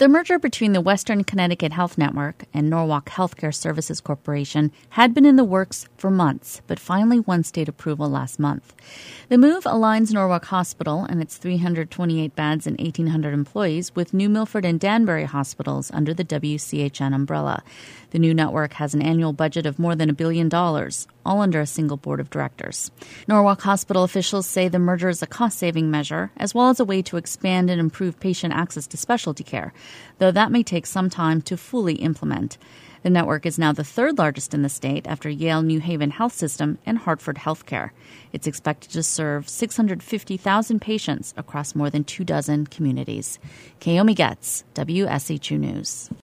The merger between the Western Connecticut Health Network and Norwalk Healthcare Services Corporation had been in the works for months, but finally won state approval last month. The move aligns Norwalk Hospital and its 328 beds and 1,800 employees with New Milford and Danbury hospitals under the WCHN umbrella. The new network has an annual budget of more than $1 billion, all under a single board of directors. Norwalk Hospital officials say the merger is a cost-saving measure, as well as a way to expand and improve patient access to specialty care, though that may take some time to fully implement. The network is now the third largest in the state after Yale New Haven Health System and Hartford Healthcare. It's expected to serve 650,000 patients across more than 24 communities. Kayomi Getz, WSHU News.